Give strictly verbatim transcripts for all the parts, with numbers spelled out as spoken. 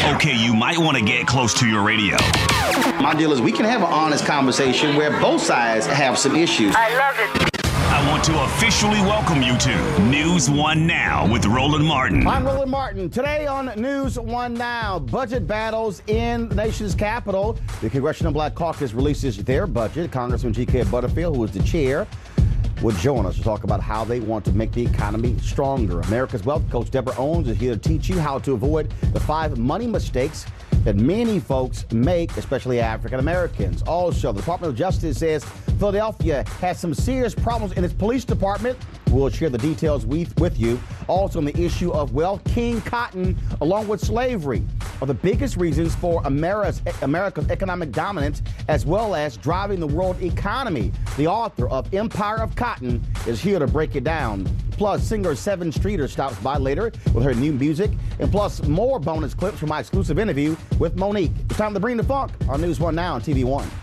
Okay, you might want to get close to your radio. My deal is we can have an honest conversation where both sides have some issues. I love it. I want to officially welcome you to News One Now with Roland Martin. I'm Roland Martin. Today on News One Now, budget battles in the nation's capital. The Congressional Black Caucus releases their budget. Congressman G K Butterfield, who is the chair, will join us to talk about how they want to make the economy stronger. America's Wealth Coach Deborah Owens is here to teach you how to avoid the five money mistakes that many folks make, especially African Americans. Also, the Department of Justice says Philadelphia has some serious problems in its police department. We'll share the details with, with you. Also, on the issue of, well, King Cotton, along with slavery, are the biggest reasons for America's, America's economic dominance, as well as driving the world economy. The author of Empire of Cotton is here to break it down. Plus, singer Seven Streeter stops by later with her new music, and plus more bonus clips from my exclusive interview with Monique. It's time to bring the funk on News One Now on T V One.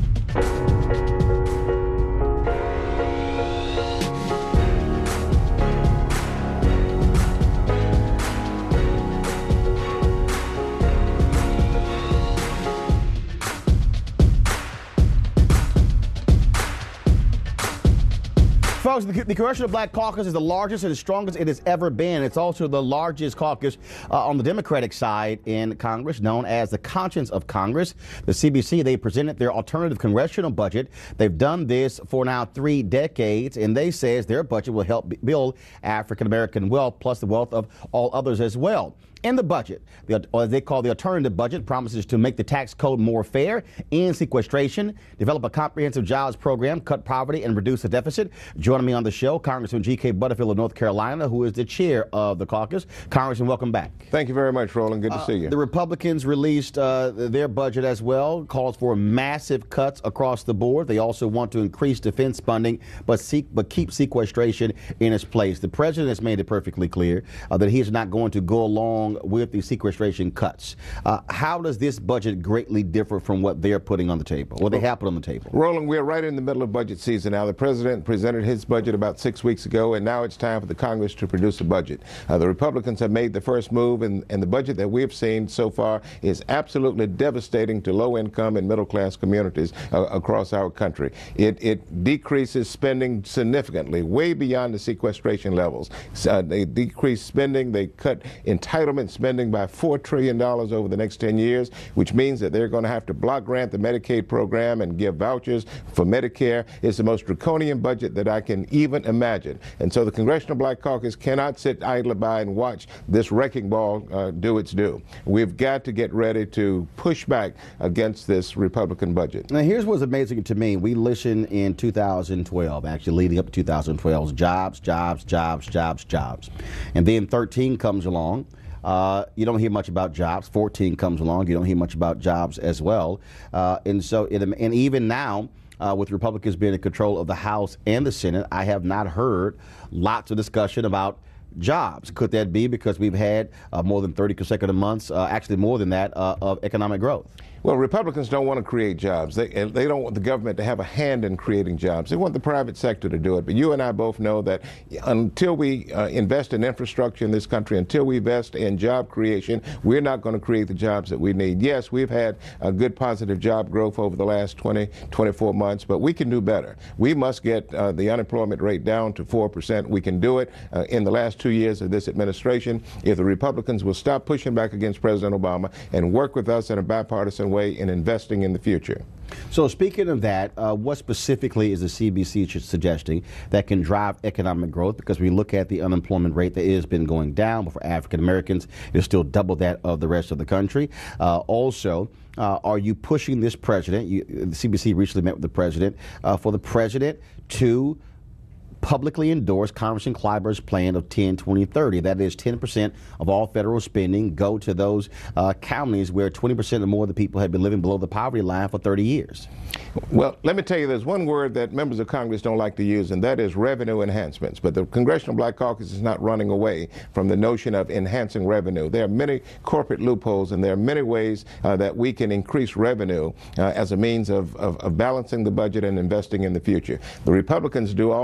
Folks, the, the Congressional Black Caucus is the largest and the strongest it has ever been. It's also the largest caucus uh, on the Democratic side in Congress, known as the conscience of Congress. The C B C, they presented their alternative congressional budget. They've done this for now three decades, and they says their budget will help build African-American wealth, plus the wealth of all others as well. In the budget, the, or they call the alternative budget, promises to make the tax code more fair, end sequestration, develop a comprehensive jobs program, cut poverty, and reduce the deficit. Joining me on the show, Congressman G K Butterfield of North Carolina, who is the chair of the caucus. Congressman, welcome back. Thank you very much, Roland. Good to uh, see you. The Republicans released uh, their budget as well, calls for massive cuts across the board. They also want to increase defense funding, but seek, but keep sequestration in its place. The president has made it perfectly clear uh, that he is not going to go along with the sequestration cuts. Uh, how does this budget greatly differ from what they're putting on the table, what they have put on the table? Roland, we're right in the middle of budget season now. The president presented his budget about six weeks ago, and now it's time for the Congress to produce a budget. Uh, the Republicans have made the first move, and, and the budget that we've seen so far is absolutely devastating to low-income and middle-class communities uh, across our country. It, it decreases spending significantly, way beyond the sequestration levels. Uh, they decrease spending, they cut entitlement spending by four trillion dollars over the next ten years, which means that they're going to have to block grant the Medicaid program and give vouchers for Medicare. It's the most draconian budget that I can even imagine. And so the Congressional Black Caucus cannot sit idly by and watch this wrecking ball uh, do its due. We've got to get ready to push back against this Republican budget. Now, here's what's amazing to me. We listened in two thousand twelve, actually leading up to two thousand twelve, jobs, jobs, jobs, jobs, jobs. And then thirteen comes along. Uh, you don't hear much about jobs. fourteen comes along. You don't hear much about jobs as well. Uh, and so, it, and even now, uh, with Republicans being in control of the House and the Senate, I have not heard lots of discussion about jobs. Could that be because we've had uh, more than thirty consecutive months, uh, actually more than that, uh, of economic growth? Well, Republicans don't want to create jobs. They, they don't want the government to have a hand in creating jobs. They want the private sector to do it. But you and I both know that until we uh, invest in infrastructure in this country, until we invest in job creation, we're not going to create the jobs that we need. Yes, we've had a good positive job growth over the last twenty, twenty-four months, but we can do better. We must get uh, the unemployment rate down to four percent. We can do it uh, in the last two years of this administration if the Republicans will stop pushing back against President Obama and work with us in a bipartisan way in investing in the future. So speaking of that, uh, what specifically is the C B C suggesting that can drive economic growth? Because we look at the unemployment rate that has been going down, but for African Americans, it's still double that of the rest of the country. Uh, also, uh, are you pushing this president? You, the C B C recently met with the president uh, for the president to publicly endorsed Congressman Clyburn's plan of ten, twenty, thirty. That is ten percent of all federal spending go to those uh, counties where twenty percent or more of the people have been living below the poverty line for thirty years. Well, let me tell you, there's one word that members of Congress don't like to use, and that is revenue enhancements. But the Congressional Black Caucus is not running away from the notion of enhancing revenue. There are many corporate loopholes, and there are many ways uh, that we can increase revenue uh, as a means of, of, of balancing the budget and investing in the future. The Republicans do all of their,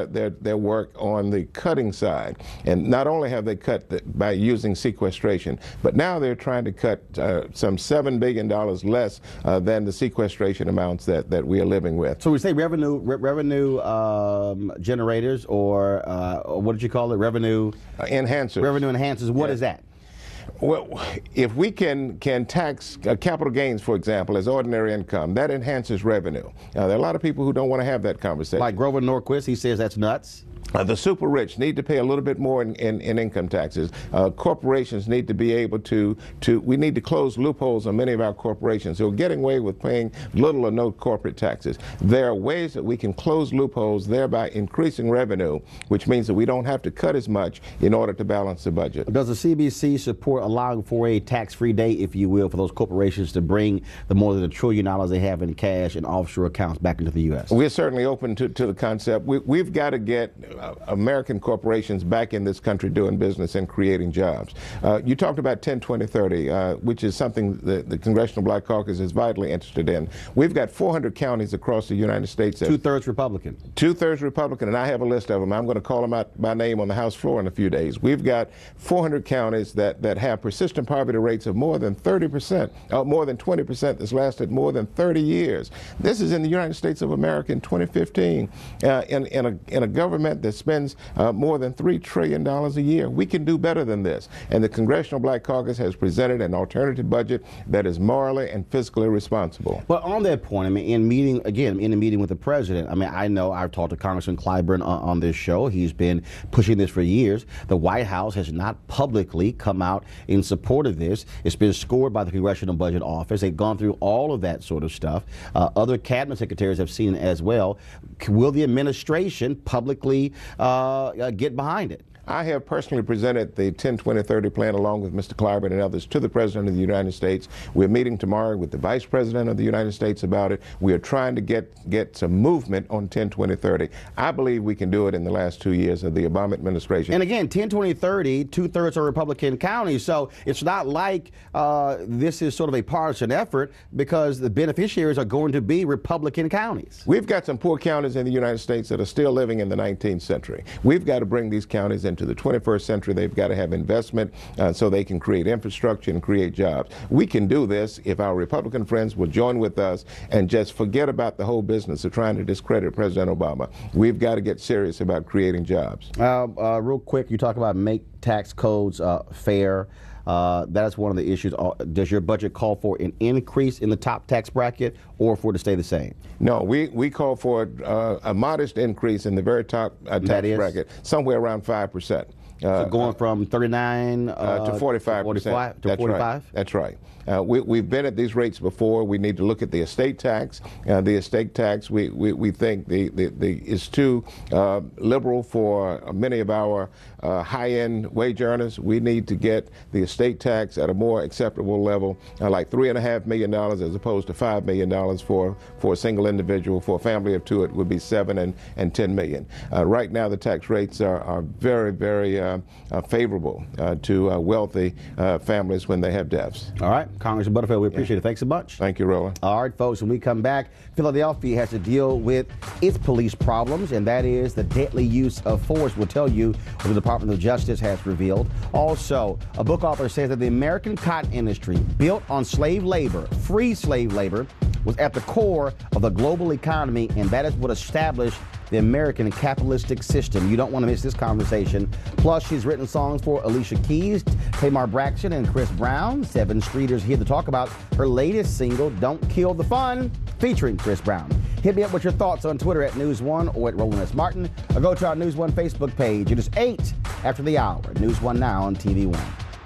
their, their work on the cutting side. And not only have they cut the, by using sequestration, but now they're trying to cut uh, some seven billion dollars less uh, than the sequestration amounts that, that we are living with. So we say revenue re- revenue um, generators, or uh, what did you call it? Revenue Uh, enhancers. Revenue enhancers. What Yeah. is that? Well, if we can can tax uh, capital gains, for example, as ordinary income, that enhances revenue. Uh, there are a lot of people who don't want to have that conversation. Like Grover Norquist, he says that's nuts. Uh, the super rich need to pay a little bit more in, in, in income taxes. Uh, corporations need to be able to, to, we need to close loopholes on many of our corporations who are getting away with paying little or no corporate taxes. There are ways that we can close loopholes, thereby increasing revenue, which means that we don't have to cut as much in order to balance the budget. Does the C B C support allowing for a tax-free day, if you will, for those corporations to bring the more than a trillion dollars they have in cash and offshore accounts back into the U S? We're certainly open to, to the concept. We, we've got to get uh, American corporations back in this country doing business and creating jobs. Uh, you talked about ten twenty thirty, uh, which is something that the Congressional Black Caucus is vitally interested in. We've got four hundred counties across the United States. Two-thirds Republican. Two-thirds Republican, and I have a list of them. I'm going to call them out by name on the House floor in a few days. We've got four hundred counties that, that have persistent poverty rates of more than thirty percent, uh, more than twenty percent that's lasted more than thirty years. This is in the United States of America in twenty fifteen, uh, in, in, a, in a government that spends uh, more than three trillion dollars a year. We can do better than this. And the Congressional Black Caucus has presented an alternative budget that is morally and fiscally responsible. But on that point, I mean, in meeting, again, in a meeting with the president, I mean, I know I've talked to Congressman Clyburn on, on this show. He's been pushing this for years. The White House has not publicly come out in support of this. It's been scored by the Congressional Budget Office. They've gone through all of that sort of stuff. Uh, other cabinet secretaries have seen it as well. Will the administration publicly uh, uh, get behind it? I have personally presented the ten twenty thirty plan along with Mister Clyburn and others to the President of the United States. We're meeting tomorrow with the Vice President of the United States about it. We are trying to get, get some movement on ten twenty thirty. I believe we can do it in the last two years of the Obama administration. And again, ten twenty thirty, two-thirds are Republican counties, so it's not like uh, this is sort of a partisan effort, because the beneficiaries are going to be Republican counties. We've got some poor counties in the United States that are still living in the nineteenth century. We've got to bring these counties into the twenty-first century. They've got to have investment uh, so they can create infrastructure and create jobs. We can do this if our Republican friends will join with us and just forget about the whole business of trying to discredit President Obama. We've got to get serious about creating jobs. Uh, uh, real quick, you talk about make tax codes uh, fair. Uh, that is one of the issues. Uh, does your budget call for an increase in the top tax bracket, or for it to stay the same? No, we, we call for uh, a modest increase in the very top uh, tax bracket, somewhere around five percent. Uh, so going from thirty-nine uh, uh, to forty-five percent. forty-five to That's forty-five? Right. That's right. Uh, we, we've been at these rates before. We need to look at the estate tax. Uh, the estate tax, we, we, we think the, the, the is too uh, liberal for many of our uh, high-end wage earners. We need to get the estate tax at a more acceptable level, uh, like three and a half million dollars as opposed to five million dollars for, for a single individual. For a family of two, it would be seven and, and ten million. Uh, right now, the tax rates are, are very, very uh, uh, favorable uh, to uh, wealthy uh, families when they have deaths. All right. Congressman Butterfield, we appreciate yeah. it. Thanks so much. Thank you, Roland. All right, folks, when we come back, Philadelphia has to deal with its police problems, and that is the deadly use of force. We'll tell you what the Department of Justice has revealed. Also, a book author says that the American cotton industry, built on slave labor, free slave labor, was at the core of the global economy, and that is what established the American capitalistic system. You don't want to miss this conversation. Plus, she's written songs for Alicia Keys, Tamar Braxton, and Chris Brown. Seven Streeters here to talk about her latest single, Don't Kill the Fun, featuring Chris Brown. Hit me up with your thoughts on Twitter at News One or at Roland S. Martin, or go to our News One Facebook page. It is eight after the hour. News One now on T V One.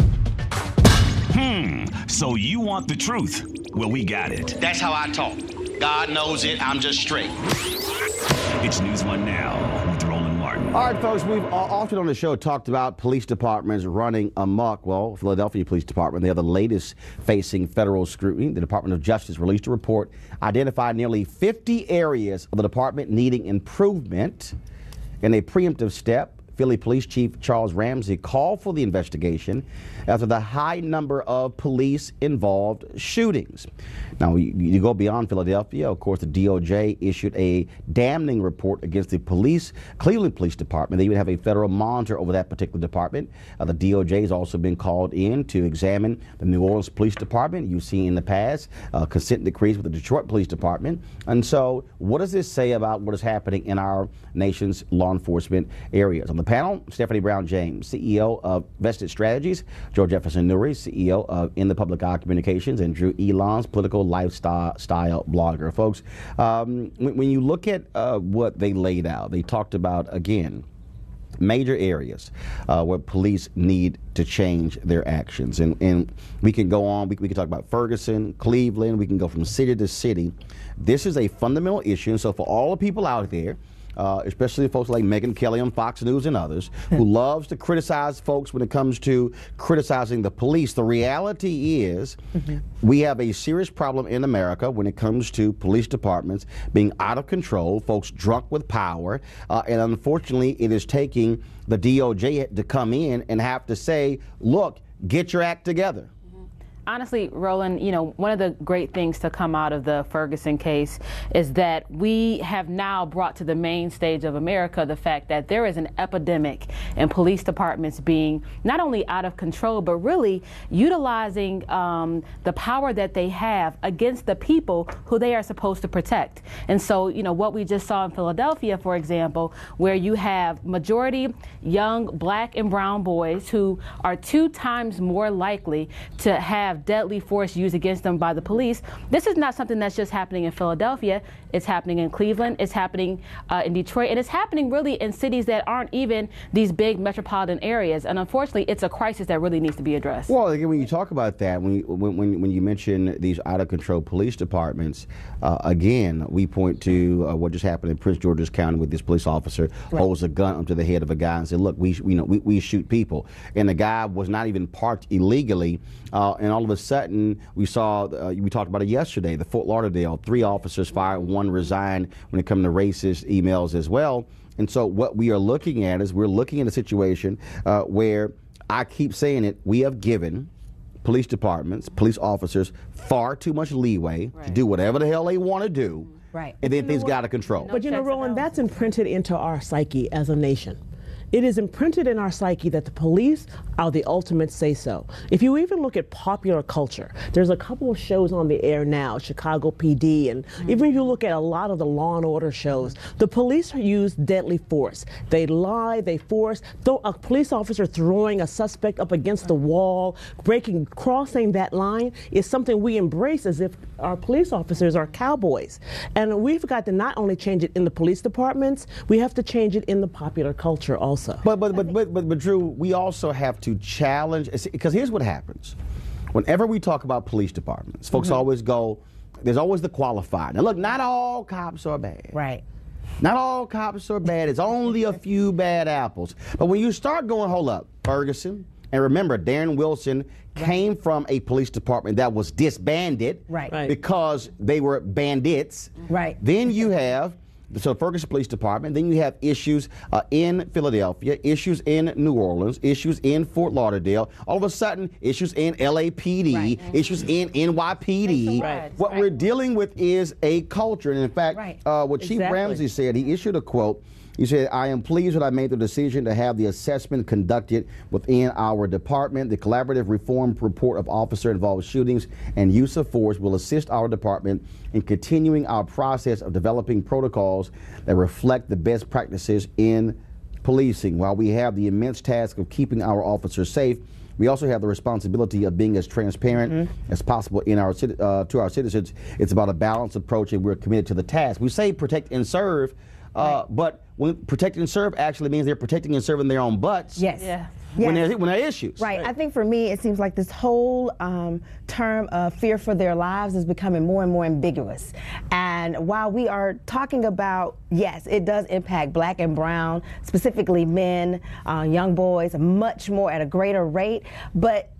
Hmm, so you want the truth? Well, we got it. That's how I talk. God knows it, I'm just straight. It's News One Now with Roland Martin. All right, folks, we've often on the show talked about police departments running amok. Well, Philadelphia Police Department, they are the latest facing federal scrutiny. The Department of Justice released a report, identified nearly fifty areas of the department needing improvement. In a preemptive step, Philly Police Chief Charles Ramsey called for the investigation after the high number of police-involved shootings. Now, you, you go beyond Philadelphia. Of course, the D O J issued a damning report against the police, Cleveland Police Department. They even have a federal monitor over that particular department. Uh, the D O J has also been called in to examine the New Orleans Police Department. You've seen in the past uh, consent decrees with the Detroit Police Department. And so what does this say about what is happening in our nation's law enforcement areas? On the panel, Stephanie Brown James, C E O of Vested Strategies, Joe Jefferson Nuri, C E O of In the Public Eye Communications, and Drew Elons, political lifestyle style blogger. Folks, um, when, when you look at uh, what they laid out, they talked about, again, major areas uh, where police need to change their actions. And, and we can go on, we, we can talk about Ferguson, Cleveland, we can go from city to city. This is a fundamental issue, and so for all the people out there, Uh, especially folks like Megyn Kelly on Fox News and others, who loves to criticize folks when it comes to criticizing the police. The reality is mm-hmm. we have a serious problem in America when it comes to police departments being out of control, folks drunk with power, uh, and unfortunately it is taking the D O J to come in and have to say, look, get your act together. Honestly, Roland, you know, one of the great things to come out of the Ferguson case is that we have now brought to the main stage of America the fact that there is an epidemic in police departments being not only out of control, but really utilizing um, the power that they have against the people who they are supposed to protect. And so, you know, what we just saw in Philadelphia, for example, where you have majority young black and brown boys who are two times more likely to have deadly force used against them by the police. This is not something that's just happening in Philadelphia. It's happening in Cleveland. It's happening uh, in Detroit. And it's happening really in cities that aren't even these big metropolitan areas. And unfortunately, it's a crisis that really needs to be addressed. Well, again, when you talk about that, when you, when, when, when you mention these out-of-control police departments, uh, again, we point to uh, what just happened in Prince George's County with this police officer right. holds a gun up to the head of a guy and said, look, we, you know, we, we shoot people. And the guy was not even parked illegally. Uh, and all of a sudden, we saw, uh, we talked about it yesterday, the Fort Lauderdale, three officers fired, one resigned when it comes to racist emails as well. And so what we are looking at is we're looking at a situation uh, where I keep saying it, we have given police departments, police officers far too much leeway right. to do whatever the hell they want to do. Right. And then things got out of control. But you know, Roland, that's imprinted into our psyche as a nation. It is imprinted in our psyche that the police are the ultimate say-so. If you even look at popular culture, there's a couple of shows on the air now, Chicago P D, and mm-hmm. even if you look at a lot of the Law and Order shows, the police use deadly force. They lie, they force. Though a police officer throwing a suspect up against the wall, breaking, crossing that line is something we embrace as if our police officers are cowboys. And we've got to not only change it in the police departments, we have to change it in the popular culture also. But but but but but, but Drew, we also have to challenge, because here's what happens. Whenever we talk about police departments, folks mm-hmm. always go, there's always the qualifier. Now look, not all cops are bad. Right. Not all cops are bad. It's only a few bad apples. But when you start going, hold up, Ferguson, and remember, Darren Wilson came from a police department that was disbanded right. Right. because they were bandits. Right. Then you have So Ferguson Police Department, then you have issues uh, in Philadelphia, issues in New Orleans, issues in Fort Lauderdale, all of a sudden issues in L A P D, right. issues in N Y P D. Right. What right. we're dealing with is a culture. And in fact, right. uh, what Chief exactly. Ramsey said, he issued a quote. He said, I am pleased that I made the decision to have the assessment conducted within our department. The collaborative reform report of officer-involved shootings and use of force will assist our department in continuing our process of developing protocols that reflect the best practices in policing. While we have the immense task of keeping our officers safe, we also have the responsibility of being as transparent mm-hmm. as possible in our uh, to our citizens. It's about a balanced approach, and we're committed to the task. We say protect and serve, uh, right. but when protect and serve actually means they're protecting and serving their own butts. Yes. Yeah. When, yes. there, when there are issues. Right. right. I think for me, it seems like this whole um, term of fear for their lives is becoming more and more ambiguous. And while we are talking about, yes, it does impact black and brown, specifically men, uh, young boys, much more at a greater rate, but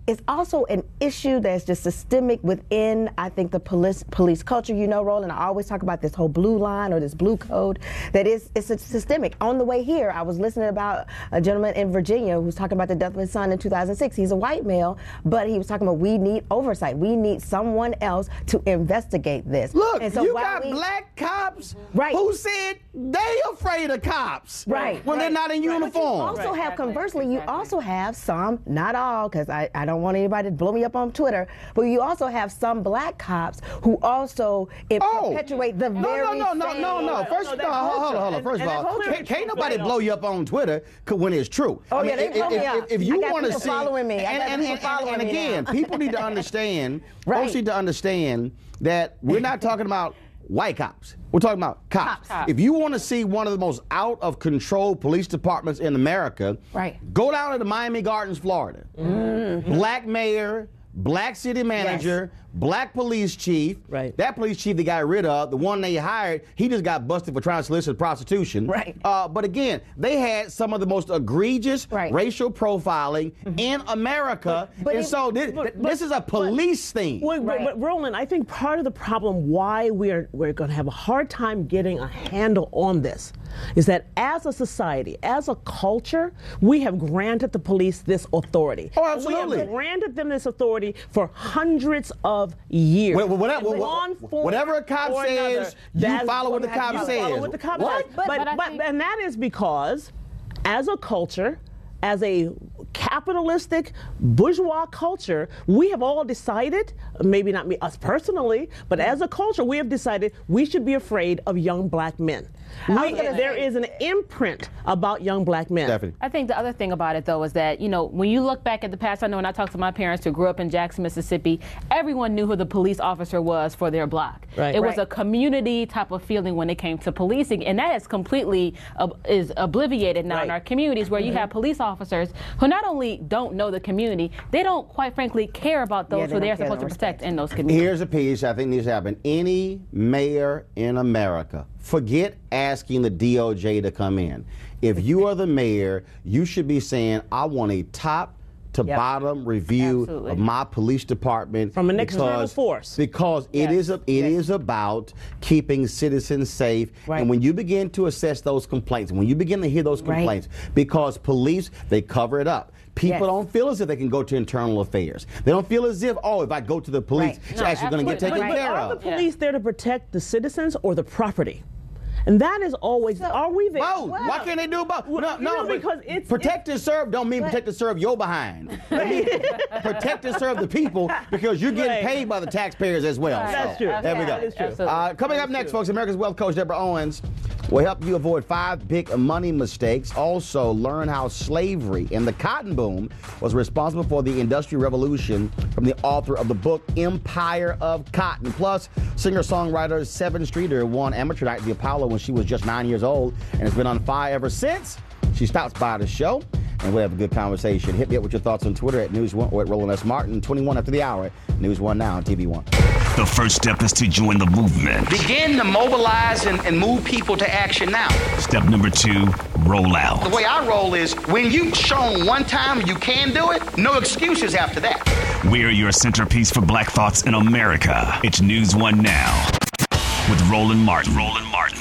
it's also an issue that's just systemic within, I think, the police police culture. You know, Roland, I always talk about this whole blue line or this blue code that is it's a systemic. On the way here, I was listening about a gentleman in Virginia who's talking about the death of his son in two thousand six. He's a white male, but he was talking about we need oversight. We need someone else to investigate this. Look, and so you while got we, black cops Right. who said they afraid of cops Right. when they're not in uniform. But you also have, Exactly. conversally, you Exactly. also have some, not all, because I, I don't want anybody to blow me up on Twitter, but you also have some black cops who also it Oh. perpetuate the No, very no, no, no, same- no, no. First, no, no, that's hold on, culture. hold on. First And- of and all, that's can't, culture. can't nobody Right. blow you up on Twitter c- when it's true. Oh, I yeah, mean, they if, blow me if, up. if, if you I got want to people see, following me. I and, got and, people and, following and me again, now. people need to understand. Right. Folks need to understand that we're not talking about white cops. We're talking about cops. Cops. If you want to see one of the most out of control police departments in America, Right. go down to Miami Gardens, Florida. Mm-hmm. Black mayor, black city manager, black police chief. Right. That police chief they got rid of, the one they hired, he just got busted for trying to solicit prostitution. Right. Uh, but again, they had some of the most egregious Right. racial profiling in America. But- but and it- so this, but- this is a police thing. Well, but- Right. but Roland, I think part of the problem why we're we're going to have a hard time getting a handle on this is that as a society, as a culture, we have granted the police this authority. Oh, absolutely. We have granted them this authority for hundreds of years. Wha- wha- whatever- In wha- one form whatever a cop or says, another, you that's follow what gonna the have- cop you says. Follow what the cop What? says. But- But, but I but- think- and that is because, as a culture, as a capitalistic bourgeois culture, we have all decided, maybe not me, us personally, but as a culture, we have decided we should be afraid of young black men. We, there is an imprint about young black men. Definitely. I think the other thing about it, though, is that, you know, when you look back at the past, I know when I talked to my parents who grew up in Jackson, Mississippi, everyone knew who the police officer was for their block. Right. It was Right. a community type of feeling when it came to policing, and that is completely uh, is obliviated now in Right. our communities, where you have police officers who not only don't know the community, they don't, quite frankly, care about those Yeah, they who don't they're care, supposed to don't protect respect. in those communities. Here's a piece I think needs to happen. Any mayor in America, forget asking the D O J to come in. If you are the mayor, you should be saying, I want a top to Yep. bottom review Absolutely. of my police department From an external because- force. Because it Yes. is a, it is about keeping citizens safe. Right. And when you begin to assess those complaints, when you begin to hear those Right. complaints, because police, they cover it up. People Yes. don't feel as if they can go to internal affairs. They don't feel as if, oh, if I go to the police, Right. it's No, actually going to get taken absolutely. But care are of. the police there to protect the citizens or the property? And that is always, are we there? Both. Why can't they do both? Well, no, you no, know, but because it's- protect and serve don't mean protect and serve your behind. It means protect and serve the people because you're getting Right. paid by the taxpayers as well. Right. That's So, true. There we go. That is true. Absolutely. Uh, coming up next, folks, America's Wealth Coach Deborah Owens will help you avoid five big money mistakes. Also, learn how slavery and the cotton boom was responsible for the Industrial Revolution from the author of the book Empire of Cotton. Plus, singer-songwriter Seven Streeter won amateur night at the Apollo when she was just nine years old and has been on fire ever since. She stops by the show, and we'll have a good conversation. Hit me up with your thoughts on Twitter at News One or at Roland S. Martin. twenty-one after the hour. News One now on T V One. The first step is to join the movement. Begin to mobilize and, and move people to action now. Step number two, roll out. The way I roll is when you've shown one time you can do it, no excuses after that. We're your centerpiece for Black Thoughts in America. It's News One Now with Roland Martin. Roland Martin.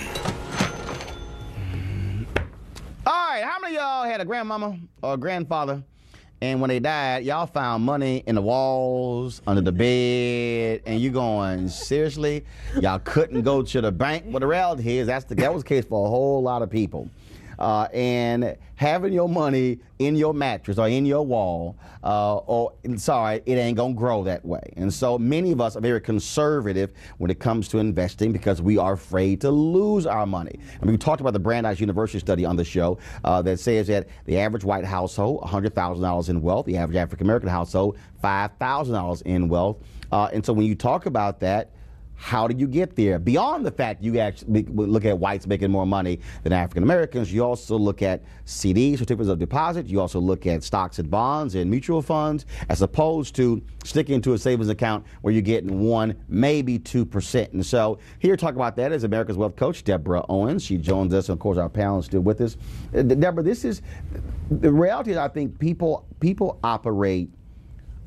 All right, how many of y'all had a grandmama or a grandfather, and when they died, y'all found money in the walls, under the bed, and you going, seriously? Y'all couldn't go to the bank? Well, the reality is that's the, that was the case for a whole lot of people. Uh, and having your money in your mattress or in your wall, uh, or sorry, it ain't gonna grow that way. And so many of us are very conservative when it comes to investing because we are afraid to lose our money. And we talked about the Brandeis University study on the show uh, that says that the average white household, one hundred thousand dollars in wealth, the average African American household, five thousand dollars in wealth. Uh, and so when you talk about that, how do you get there? Beyond the fact you actually look at whites making more money than African Americans, you also look at C Ds, certificates of deposit. You also look at stocks and bonds and mutual funds, as opposed to sticking to a savings account where you're getting one, maybe two percent. And so here to talk about that is America's Wealth Coach, Deborah Owens. She joins us, and of course our panel is still with us. Uh, Deborah, this is the reality is I think people people operate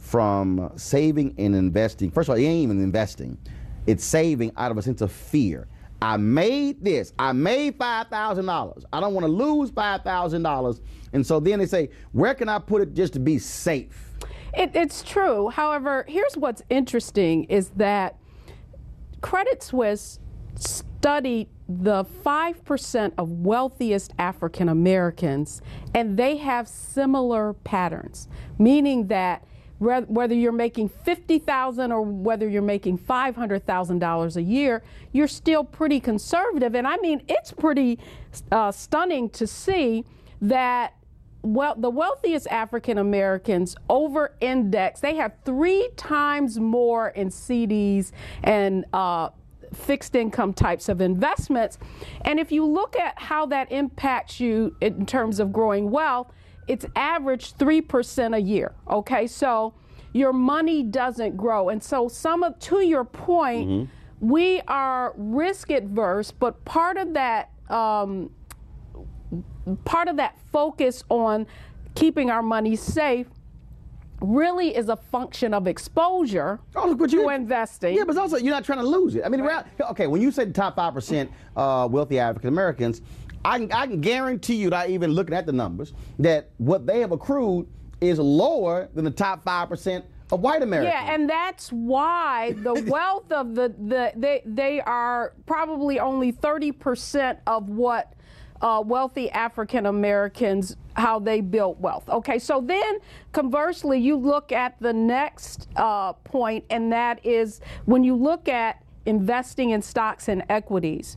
from saving and investing. First of all, it ain't even investing. It's saving out of a sense of fear. I made this. I made five thousand dollars. I don't want to lose five thousand dollars. And so then they say, where can I put it just to be safe? It, it's true. However, here's what's interesting is that Credit Suisse studied the five percent of wealthiest African Americans, and they have similar patterns, meaning that whether you're making fifty thousand dollars or whether you're making five hundred thousand dollars a year, you're still pretty conservative. And I mean, it's pretty uh, stunning to see that well, the wealthiest African Americans over-index. They have three times more in C Ds and uh, fixed income types of investments. And if you look at how that impacts you in terms of growing wealth, it's averaged three percent a year, okay? So your money doesn't grow. And so some of, to your point, mm-hmm. we are risk adverse, but part of that, um, part of that focus on keeping our money safe really is a function of exposure oh, but to investing. Yeah, but also you're not trying to lose it. I mean, right. okay, when you say the top five percent uh, wealthy African Americans, I can, I can guarantee you, that even looking at the numbers, that what they have accrued is lower than the top five percent of white Americans. Yeah, and that's why the wealth of the, the they, they are probably only thirty percent of what uh, wealthy African Americans, how they built wealth. Okay, so then conversely, you look at the next uh, point, and that is when you look at investing in stocks and equities.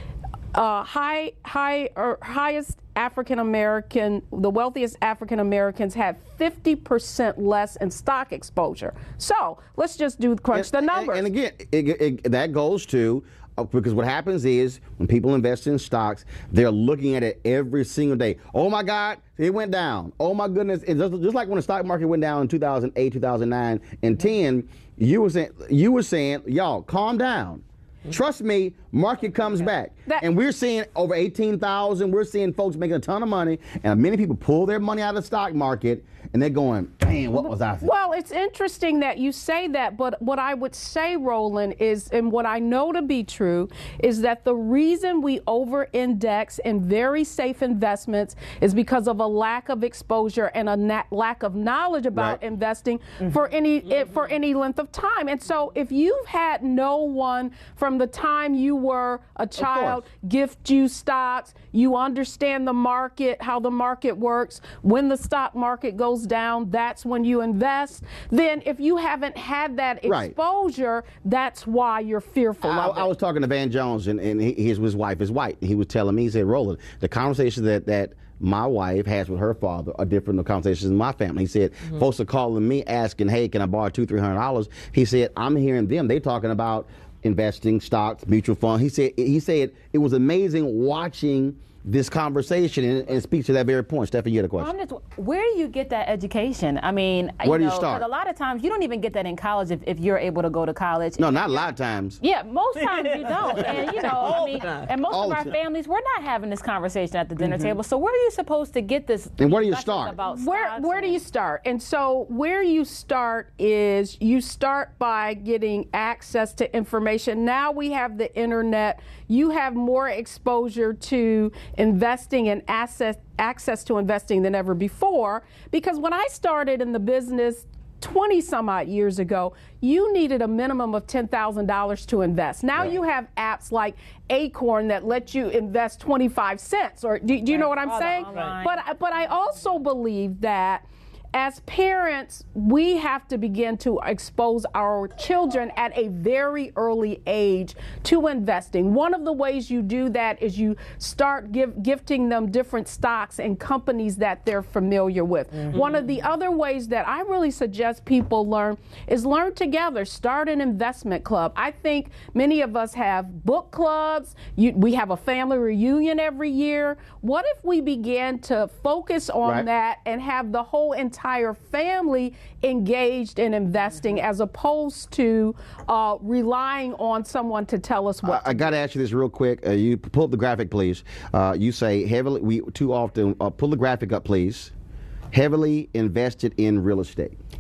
Uh, high, high, or highest African American, the wealthiest African Americans have fifty percent less in stock exposure. So let's just do crunch and, the numbers. And, and again, it, it, that goes to uh, because what happens is when people invest in stocks, they're looking at it every single day. Oh my God, it went down. Oh my goodness, it's just, just like when the stock market went down in two thousand eight, two thousand nine, and ten. You were saying, you were saying, y'all, calm down. Trust me, market comes back. That, and we're seeing over eighteen thousand. We're seeing folks making a ton of money. And many people pull their money out of the stock market, and they're going, dang, what was I thinking? Well, it's interesting that you say that. But what I would say, Roland, is, and what I know to be true, is that the reason we over-index in very safe investments is because of a lack of exposure and a na- lack of knowledge about right. investing mm-hmm. for any mm-hmm. it, for any length of time. And so if you've had no one from the time you were a child gift you stocks, you understand the market, how the market works, when the stock market goes down, that's when you invest. Then if you haven't had that exposure, right. that's why you're fearful I, of it. I was talking to Van Jones, and, and he, his, his wife is white. He was telling me, he said, Roland, the conversations that, that my wife has with her father are different than the conversations in my family. He said, mm-hmm. folks are calling me asking, hey, can I borrow two, three hundred dollars? He said, I'm hearing them. They talking about investing, stocks, mutual funds. He said he said it was amazing watching this conversation and, and speaks to that very point. Stephanie, you had a question. Well, just, where do you get that education? I mean, where you do know, you start? A lot of times you don't even get that in college if, if you're able to go to college. No, not a lot of times. Yeah, most times you don't. And you know, I mean, and most All of our time. families, we're not having this conversation at the dinner mm-hmm. table. So where are you supposed to get this? And where do you start? About where where do you start? And so where you start is you start by getting access to information. Now we have the internet. You have more exposure to investing and access access to investing than ever before. Because when I started in the business twenty some odd years ago, you needed a minimum of ten thousand dollars to invest. Now right. you have apps like Acorn that let you invest twenty-five cents. Or do, do you right. know what I'm oh, saying? But but I also believe that as parents, we have to begin to expose our children at a very early age to investing. One of the ways you do that is you start give, gifting them different stocks and companies that they're familiar with. Mm-hmm. One of the other ways that I really suggest people learn is learn together. Start an investment club. I think many of us have book clubs. You, we have a family reunion every year. What if we began to focus on right. that and have the whole entire entire family engaged in investing as opposed to uh, relying on someone to tell us what I, I got to ask you this real quick. Uh, you pull up the graphic, please. Uh, you say heavily, we too often, uh, pull the graphic up, please. Heavily invested in real estate.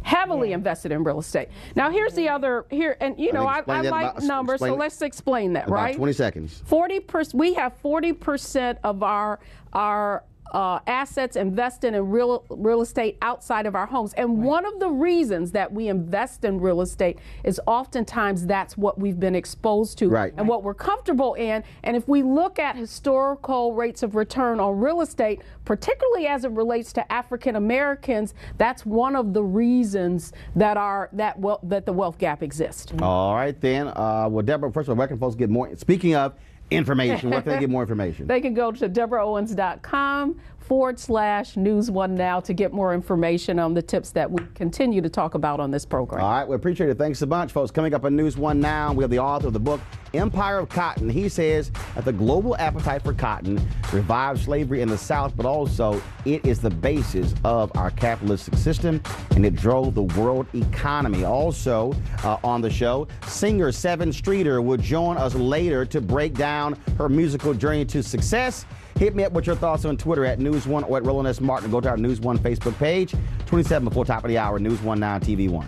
heavily Yeah. invested in real estate. Now, here's the other, here, and you know, I, Explain I that like about- numbers, so explain- let's explain that, About right? twenty seconds. forty percent, we have forty percent of our, our uh, assets invested in real, real estate outside of our homes. And one of the reasons that we invest in real estate is oftentimes that's what we've been exposed to Right. and what we're comfortable in. And if we look at historical rates of return on real estate, particularly as it relates to African Americans, that's one of the reasons that our that well, that the wealth gap exists. All right, then. Uh, well, Deborah, first of all, where can folks get more? Speaking of information, where can they get more information? They can go to deborah owens dot com forward slash News One Now to get more information on the tips that we continue to talk about on this program. All right, we appreciate it. Thanks a bunch, folks. Coming up on News One Now, we have the author of the book, Empire of Cotton. He says that the global appetite for cotton revived slavery in the South, but also it is the basis of our capitalistic system, and it drove the world economy. Also uh, on the show, singer Seven Streeter will join us later to break down her musical journey to success. Hit me up with your thoughts on Twitter at News One or at Roland S. Martin. Go to our News One Facebook page. twenty-seven before top of the hour, News One Now T V One.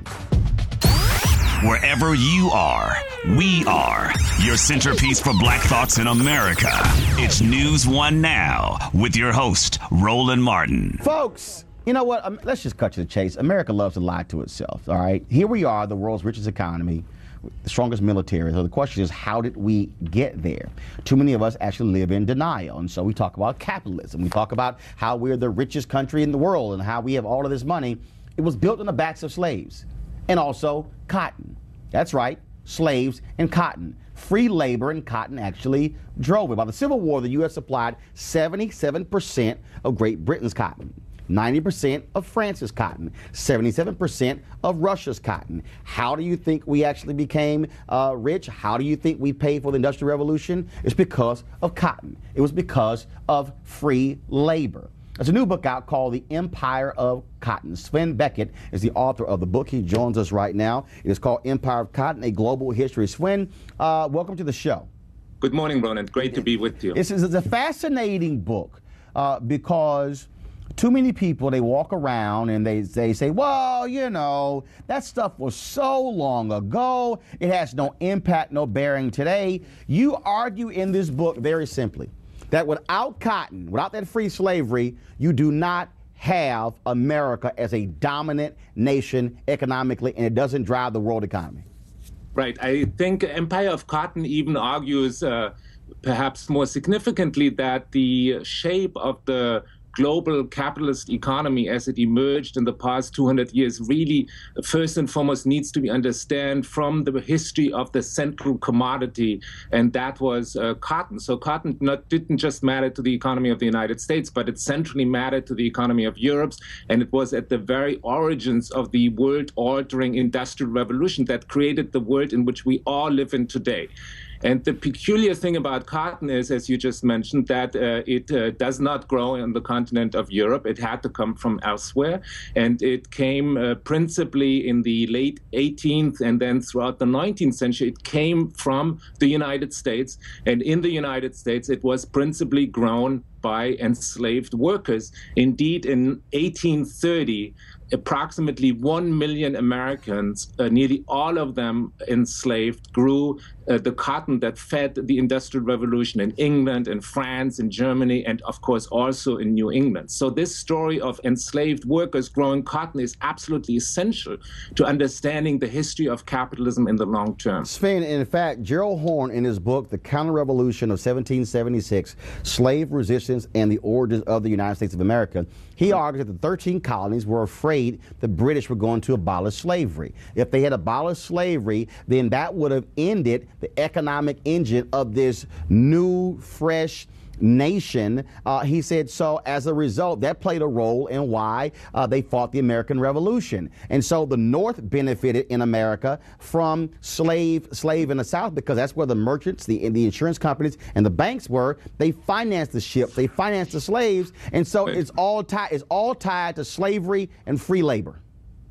Wherever you are, we are your centerpiece for Black Thoughts in America. It's News One Now with your host, Roland Martin. Folks, you know what? Um, let's just cut to the chase. America loves to lie to itself, all right? Here we are, the world's richest economy, the strongest military. So the question is, how did we get there? Too many of us actually live in denial. And so we talk about capitalism. We talk about how we're the richest country in the world and how we have all of this money. It was built on the backs of slaves and also cotton. That's right, slaves and cotton. Free labor and cotton actually drove it. By the Civil War, the U S supplied seventy-seven percent of Great Britain's cotton, ninety percent of France's cotton, seventy-seven percent of Russia's cotton. How do you think we actually became uh, rich? How do you think we paid for the Industrial Revolution? It's because of cotton. It was because of free labor. There's a new book out called The Empire of Cotton. Sven Beckett is the author of the book. He joins us right now. It is called Empire of Cotton, A Global History. Sven, uh, welcome to the show. Good morning, Roland. Great to be with you. It's, it's a fascinating book uh, because too many people, they walk around and they, they say, well, you know, that stuff was so long ago. It has no impact, no bearing today. You argue in this book very simply that without cotton, without that free slavery, you do not have America as a dominant nation economically, and it doesn't drive the world economy. Right. I think Empire of Cotton even argues, uh, perhaps more significantly, that the shape of the global capitalist economy as it emerged in the past two hundred years really, first and foremost, needs to be understood from the history of the central commodity, and that was uh, cotton. So cotton not, didn't just matter to the economy of the United States, but it centrally mattered to the economy of Europe, and it was at the very origins of the world-altering industrial revolution that created the world in which we all live in today. And the peculiar thing about cotton is, as you just mentioned, that uh, it uh, does not grow on the continent of Europe. It had to come from elsewhere. And it came uh, principally in the late eighteenth and then throughout the nineteenth century. It came from the United States. And in the United States, it was principally grown by enslaved workers. Indeed, in eighteen thirty, approximately one million Americans, uh, nearly all of them enslaved, grew uh, the cotton that fed the Industrial Revolution in England, in France, in Germany, and of course also in New England. So this story of enslaved workers growing cotton is absolutely essential to understanding the history of capitalism in the long term. Sven, in fact, Gerald Horne, in his book, The Counter-Revolution of seventeen seventy-six, Slave Resistance and the Origins of the United States of America, he argues that the thirteen colonies were afraid the British were going to abolish slavery. If they had abolished slavery, then that would have ended the economic engine of this new, fresh nation. Uh, he said, so as a result, that played a role in why uh, they fought the American Revolution. And so the North benefited in America from slave slave in the South because that's where the merchants, the, the insurance companies, and the banks were. They financed the ships, they financed the slaves, and so it's all tied. It's all tied to slavery and free labor.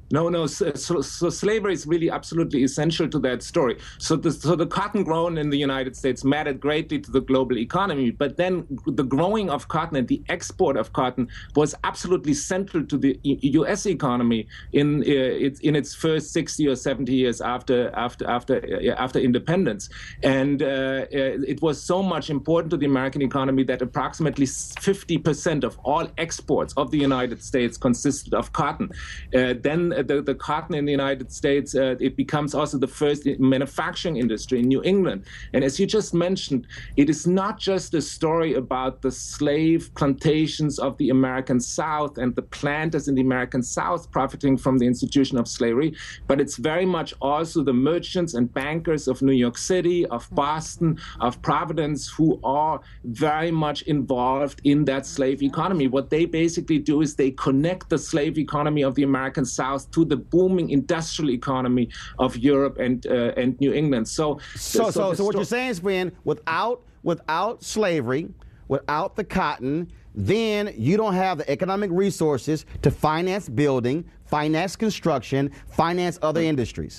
No, no. So, so, so slavery is really absolutely essential to that story. So the, so the cotton grown in the United States mattered greatly to the global economy, but then the growing of cotton and the export of cotton was absolutely central to the U S economy in uh, its in its first sixty or seventy years after after after uh, after independence. And uh, uh, it was so much important to the American economy that approximately fifty percent of all exports of the United States consisted of cotton. Uh, then The, the cotton in the United States, uh, it becomes also the first manufacturing industry in New England. And as you just mentioned, it is not just a story about the slave plantations of the American South and the planters in the American South profiting from the institution of slavery, but it's very much also the merchants and bankers of New York City, of Boston, of Providence, who are very much involved in that slave economy. What they basically do is they connect the slave economy of the American South to the booming industrial economy of Europe and uh, and New England. So, so, so, so, so what sto- you're saying is, Ben, without without slavery, without the cotton, then you don't have the economic resources to finance building, finance construction, finance other industries.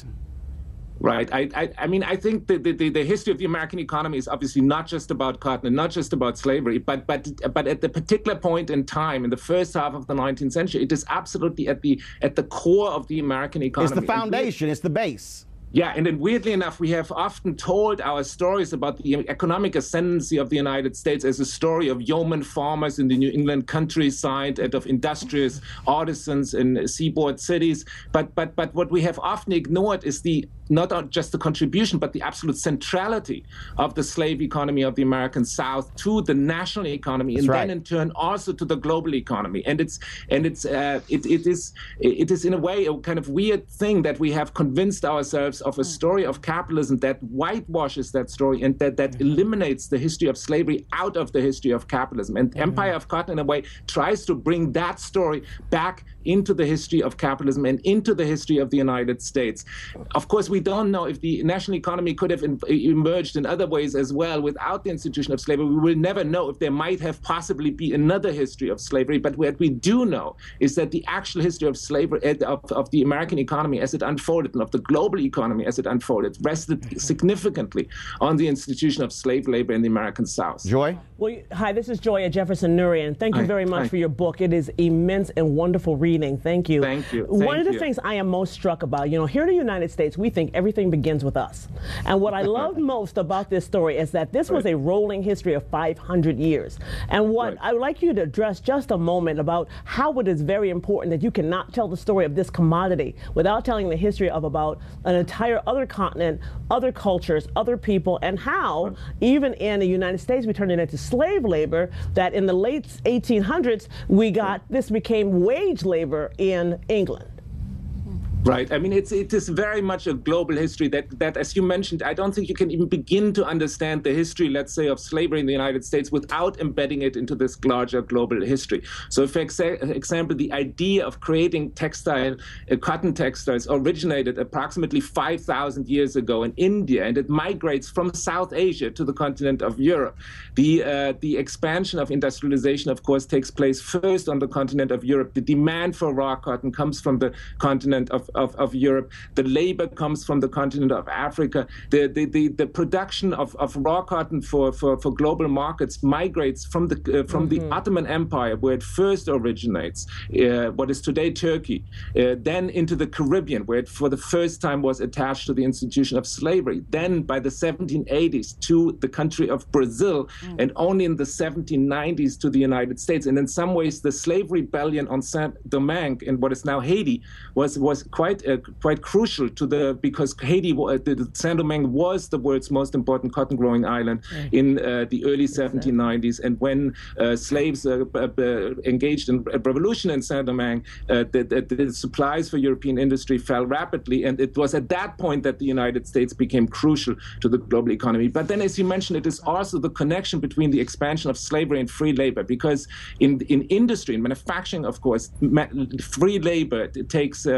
Right. I, I I mean, I think the, the, the history of the American economy is obviously not just about cotton and not just about slavery, but but but at the particular point in time, in the first half of the nineteenth century, it is absolutely at the at the core of the American economy. It's the foundation. It's the base. Yeah, and then weirdly enough, we have often told our stories about the economic ascendancy of the United States as a story of yeoman farmers in the New England countryside and of industrious artisans in seaboard cities. But but but what we have often ignored is the not just the contribution, but the absolute centrality of the slave economy of the American South to the national economy, That's and right. then in turn also to the global economy. And it's and it's uh, it it is it is in a way a kind of weird thing that we have convinced ourselves of a story of capitalism that whitewashes that story and that that eliminates the history of slavery out of the history of capitalism. And mm-hmm. Empire of Cotton, in a way, tries to bring that story back into the history of capitalism and into the history of the United States. Of course, we don't know if the national economy could have in, emerged in other ways as well without the institution of slavery. We will never know if there might have possibly be another history of slavery. But what we do know is that the actual history of slavery, of, of the American economy as it unfolded and of the global economy as it unfolded, rested significantly on the institution of slave labor in the American South. Joy? Well, hi, this is Joy at Jefferson Nuri, and thank you Hi. very much Hi. for your book. It is immense and wonderful reading. Thank you. Thank you. One Thank of the you. things I am most struck about, you know, here in the United States, we think everything begins with us. And what I love most about this story is that this was Right. a rolling history of five hundred years. And what Right. I would like you to address just a moment about how it is very important that you cannot tell the story of this commodity without telling the history of about an entire other continent, other cultures, other people, and how even in the United States we turned it into slave labor, that in the late eighteen hundreds we got, this became wage labor in England. Right. I mean, it's it is very much a global history that, that, as you mentioned, I don't think you can even begin to understand the history, let's say, of slavery in the United States without embedding it into this larger global history. So, for exa- example, the idea of creating textile, uh, cotton textiles originated approximately five thousand years ago in India, and it migrates from South Asia to the continent of Europe. The, uh, the expansion of industrialization, of course, takes place first on the continent of Europe. The demand for raw cotton comes from the continent of Of, of Europe. The labor comes from the continent of Africa. The the, the, the production of, of raw cotton for, for, for global markets migrates from the uh, from mm-hmm. the Ottoman Empire, where it first originates, uh, what is today Turkey, uh, then into the Caribbean, where it for the first time was attached to the institution of slavery. Then by the seventeen eighties to the country of Brazil, mm. and only in the seventeen nineties to the United States. And in some ways, the slave rebellion on Saint-Domingue in what is now Haiti was was quite uh, quite crucial to the because Haiti, uh, the, the Saint-Domingue was the world's most important cotton growing island mm. in uh, the early seventeen nineties. And when uh, slaves uh, uh, engaged in a revolution in Saint-Domingue, uh, the, the, the supplies for European industry fell rapidly. And it was at that point that the United States became crucial to the global economy. But then, as you mentioned, it is also the connection between the expansion of slavery and free labor, because in in industry, in manufacturing, of course, ma- free labor it takes uh, takes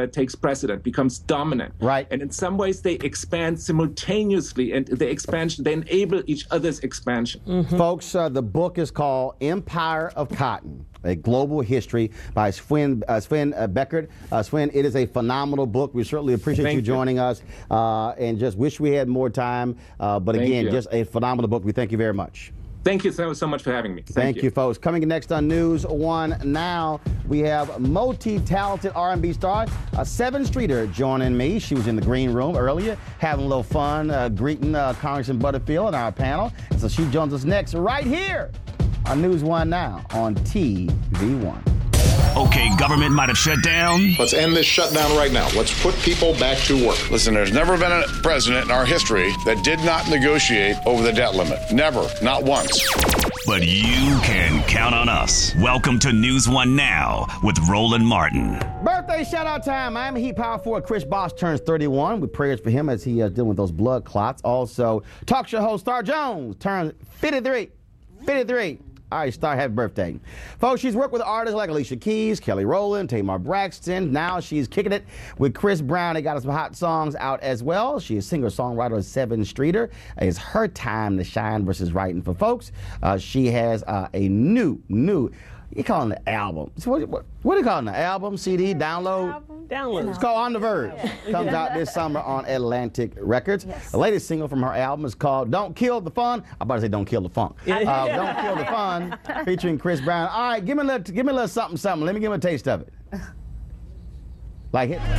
president, becomes dominant. Right. And in some ways, they expand simultaneously, and the expansion, they enable each other's expansion. Mm-hmm. Folks, uh, the book is called Empire of Cotton, A Global History by Sven, uh, Sven uh, Beckert. Uh, Sven, it is a phenomenal book. We certainly appreciate Thank you joining you. us uh, and just wish we had more time. Uh, but Thank again, you. just a phenomenal book. We thank you very much. Thank you so, so much for having me. Thank, Thank you. you, folks. Coming next on News One Now, we have multi-talented R and B star, a Seven Streeter, joining me. She was in the green room earlier, having a little fun, uh, greeting uh, Congressman Butterfield on our panel. So she joins us next right here on News One Now on T V One. Okay, government might have shut down. Let's end this shutdown right now. Let's put people back to work. Listen, there's never been a president in our history that did not negotiate over the debt limit. Never. Not once. But you can count on us. Welcome to News One Now with Roland Martin. Birthday shout-out time. Miami Heat power forward Chris Bosh turns thirty-one, with prayers for him as he is dealing with those blood clots. Also, talk show host Star Jones turns fifty-three. fifty-three. All right, Star, happy birthday. Folks, she's worked with artists like Alicia Keys, Kelly Rowland, Tamar Braxton. Now she's kicking it with Chris Brown. They got some hot songs out as well. She is singer-songwriter of Seven Streeter. It's her time to shine versus writing for folks. Uh, she has uh, a new, new, you call it the album. So what, what, what do you call it, the album, C D, download? Download. It's called On the Verge. Comes out this summer on Atlantic Records. Yes. The latest single from her album is called Don't Kill the Fun. I'm about to say Don't Kill the Funk. Uh, Don't Kill the Fun, featuring Chris Brown. All right, give me a little, give me a little something, something. Let me give him a taste of it. Like it?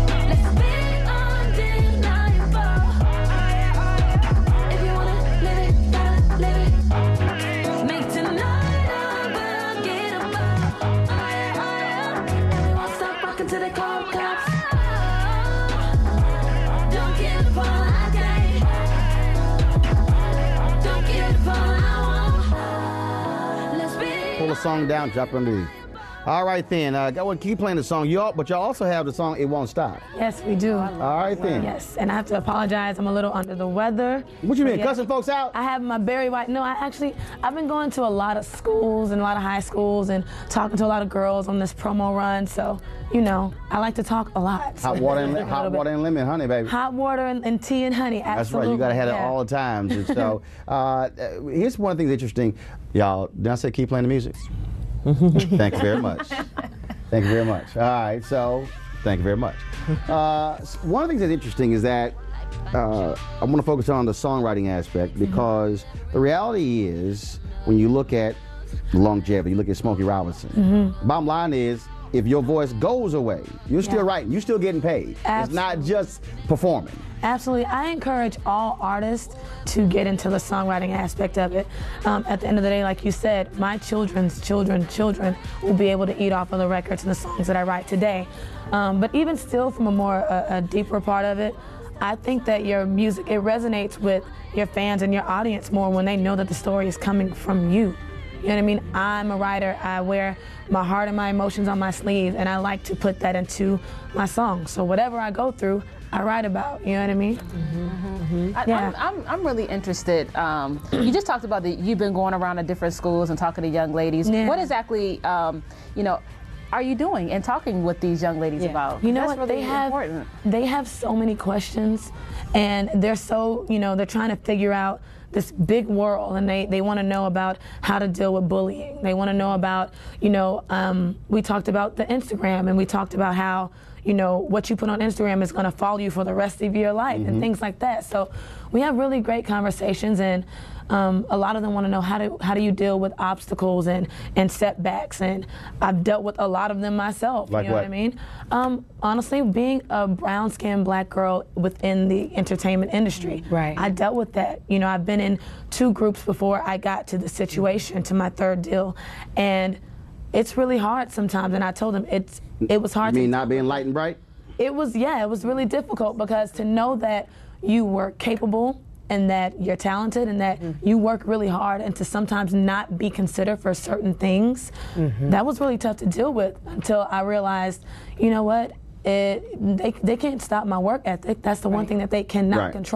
Pull the song down, drop it underneath. All right then, uh, go and keep playing the song. You all, but y'all also have the song "It Won't Stop." Yes, we do. All right then. Yes, and I have to apologize. I'm a little under the weather. What you mean, Yeah. cussing folks out? I have my Barry White. No, I actually, I've been going to a lot of schools and a lot of high schools and talking to a lot of girls on this promo run. So, you know, I like to talk a lot. Hot water and A hot little water bit. and lemon, honey, baby. Hot water and, and tea and honey. Absolutely. That's right. You gotta have it yeah. all the time. And so, uh, here's one of the things interesting, y'all. Did I say keep playing the music? Thank you very much. Thank you very much. All right, so thank you very much. Uh, one of the things that's interesting is that uh, I want to focus on the songwriting aspect, because the reality is when you look at longevity, you look at Smokey Robinson. Mm-hmm. Bottom line is, if your voice goes away, you're still Yeah. writing, you're still getting paid. Absolutely. It's not just performing. Absolutely. I encourage all artists to get into the songwriting aspect of it. Um, at the end of the day, like you said, my children's children, children will be able to eat off of the records and the songs that I write today. Um, but even still, from a more uh, a deeper part of it, I think that your music, it resonates with your fans and your audience more when they know that the story is coming from you. You know what I mean? I'm a writer. I wear my heart and my emotions on my sleeve, and I like to put that into my songs. So whatever I go through, I write about. You know what I mean? Mm-hmm. Mm-hmm. I, Yeah. I'm, I'm, I'm really interested. Um, you just talked about that you've been going around to different schools and talking to young ladies. Yeah. What exactly, um, you know, are you doing and talking with these young ladies about? You know That's what? really They have important. they have so many questions, and they're so, you know, they're trying to figure out this big world, and they, they want to know about how to deal with bullying. They want to know about, you know, um, we talked about the Instagram, and we talked about how, you know, what you put on Instagram is going to follow you for the rest of your life, Mm-hmm. and things like that. So we have really great conversations, and um, a lot of them want to know how do how do you deal with obstacles and, and setbacks, and I've dealt with a lot of them myself. Like you know what? what I mean? Um, honestly, being a brown-skinned black girl within the entertainment industry, Right. I dealt with that. You know, I've been in two groups before I got to the situation, to my third deal, and it's really hard sometimes. And I told them it's it was hard. You mean to not being light and bright? It was, yeah, it was really difficult, because to know that you were capable and that you're talented and that Mm-hmm. you work really hard, and to sometimes not be considered for certain things, Mm-hmm. that was really tough to deal with, until I realized, you know what, it, they, they can't stop my work ethic. That's the one thing that they cannot Right. control.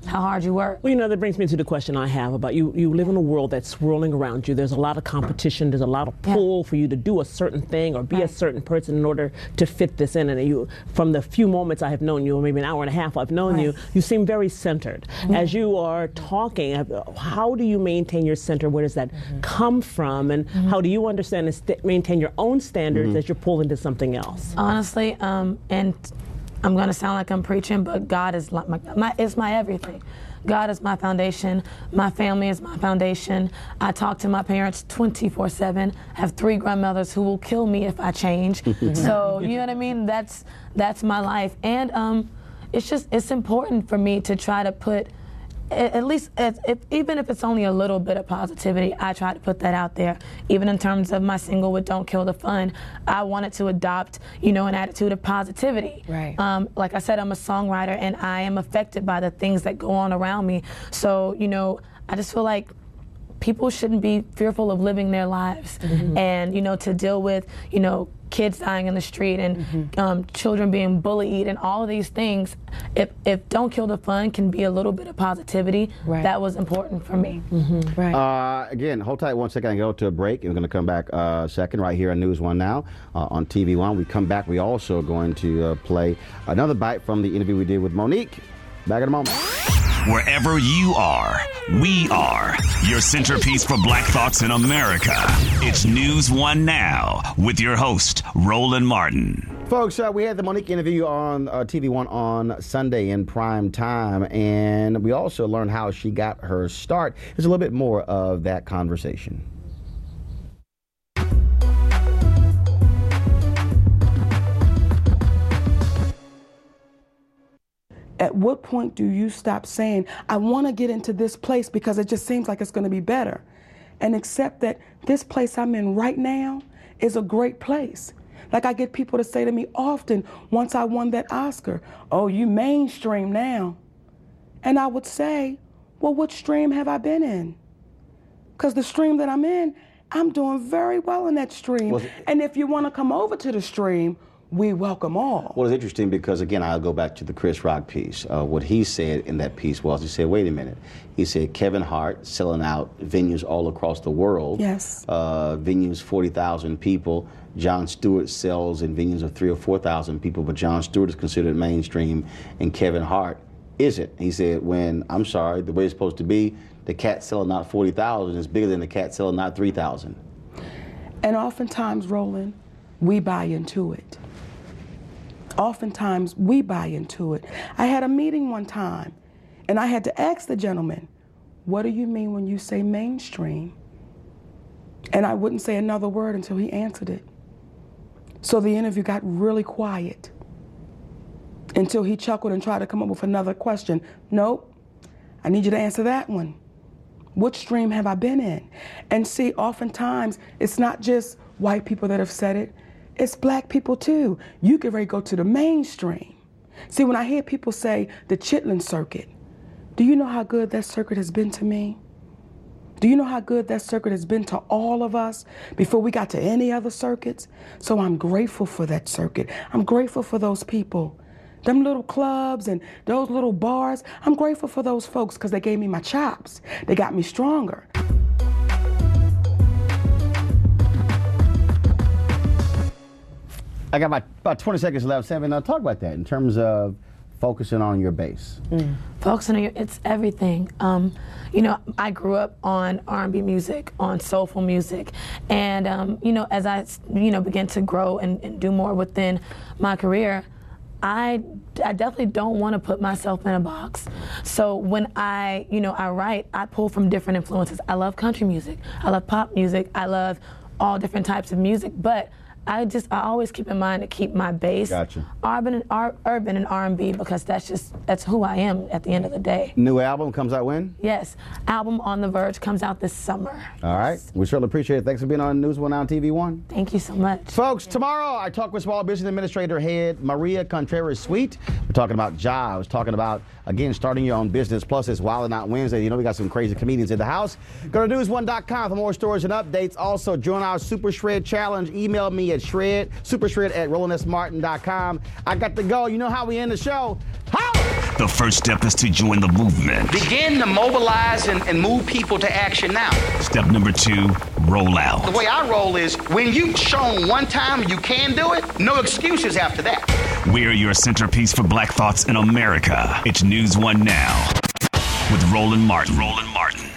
how hard you work. Well, you know, that brings me to the question I have about you. You live in a world that's swirling around you. There's a lot of competition. There's a lot of pull yeah. for you to do a certain thing or be right. a certain person in order to fit this in. And you, from the few moments I have known you, or maybe an hour and a half I've known right. you, you seem very centered. Mm-hmm. As you are talking, how do you maintain your center? Where does that mm-hmm. come from? And mm-hmm. how do you understand and st- maintain your own standards mm-hmm. as you're pulled into something else? Honestly, um, and I'm going to sound like I'm preaching, but God is like my, my, is my everything. God is my foundation. My family is my foundation. I talk to my parents twenty-four seven. I have three grandmothers who will kill me if I change. So, you know what I mean? That's that's my life. And um, it's just, it's important for me to try to put, at least, if, even if it's only a little bit of positivity, I try to put that out there. Even in terms of my single with Don't Kill the Fun, I wanted to adopt, you know, an attitude of positivity. Right. Um, like I said, I'm a songwriter, and I am affected by the things that go on around me. So, you know, I just feel like people shouldn't be fearful of living their lives, mm-hmm. and, you know, to deal with, you know, kids dying in the street and mm-hmm. um, children being bullied and all of these things. If if Don't Kill the Fun can be a little bit of positivity, right. that was important for me. Mm-hmm. Right. Uh, again, hold tight one second and go to a break. We're going to come back uh, second right here on News One Now uh, on T V One. We come back. We also going to uh, play another bite from the interview we did with Monique. Back in a moment. Wherever you are, we are your centerpiece for Black Thoughts in America. It's News One Now with your host, Roland Martin. Folks, uh, we had the Monique interview on uh, T V One on Sunday in prime time, and we also learned how she got her start. There's a little bit more of that conversation. At what point do you stop saying, I want to get into this place because it just seems like it's going to be better, and accept that this place I'm in right now is a great place? Like I get people to say to me often, once I won that Oscar, oh, you mainstream now. And I would say, well, what stream have I been in? Because the stream that I'm in, I'm doing very well in that stream. Well, and if you want to come over to the stream, we welcome all. Well, it's interesting because, again, I'll go back to the Chris Rock piece. Uh, what he said in that piece was, he said, wait a minute. He said Kevin Hart selling out venues all across the world. Yes. Uh, venues, forty thousand people. Jon Stewart sells in venues of three or four thousand people, but Jon Stewart is considered mainstream and Kevin Hart isn't. He said, when, I'm sorry, the way it's supposed to be, the cat selling out forty thousand is bigger than the cat selling out three thousand. And oftentimes, Roland, we buy into it. Oftentimes, we buy into it. I had a meeting one time, and I had to ask the gentleman, what do you mean when you say mainstream? And I wouldn't say another word until he answered it. So the interview got really quiet until he chuckled and tried to come up with another question. Nope, I need you to answer that one. What stream have I been in? And see, oftentimes, it's not just white people that have said it. It's black people too. You can ready to go to the mainstream. See, when I hear people say the Chitlin circuit, do you know how good that circuit has been to me? Do you know how good that circuit has been to all of us before we got to any other circuits? So I'm grateful for that circuit. I'm grateful for those people. Them little clubs and those little bars, I'm grateful for those folks because they gave me my chops. They got me stronger. I got about, about twenty seconds left, Sam, and I'll talk about that in terms of focusing on your base. Mm. Focusing on your, it's everything. Um, you know, I grew up on R and B music, on soulful music, and um, you know, as I, you know, began to grow and, and do more within my career, I, I definitely don't want to put myself in a box. So when I, you know, I write, I pull from different influences. I love country music, I love pop music, I love all different types of music, but I just, I always keep in mind to keep my base gotcha. urban, and, ar, urban and R and B because that's just, that's who I am at the end of the day. New album comes out when? Yes, album On the Verge comes out this summer. All right, we certainly appreciate it. Thanks for being on News One on T V One. Thank you so much. Folks, tomorrow I talk with Small Business Administrator Head Maria Contreras-Sweet. We're talking about jobs, talking about, again, starting your own business. Plus, it's Wild and Out Wednesday. You know, we got some crazy comedians in the house. Go to news one dot com for more stories and updates. Also, join our Super Shred Challenge. Email me at shred, supershred at roland s martin dot com. I got to go. You know how we end the show. How? The first step is to join the movement. Begin to mobilize and, and move people to action now. Step number two, roll out. The way I roll is when you've shown one time you can do it, no excuses after that. We're your centerpiece for Black Thoughts in America. It's News One Now with Roland Martin. Roland Martin.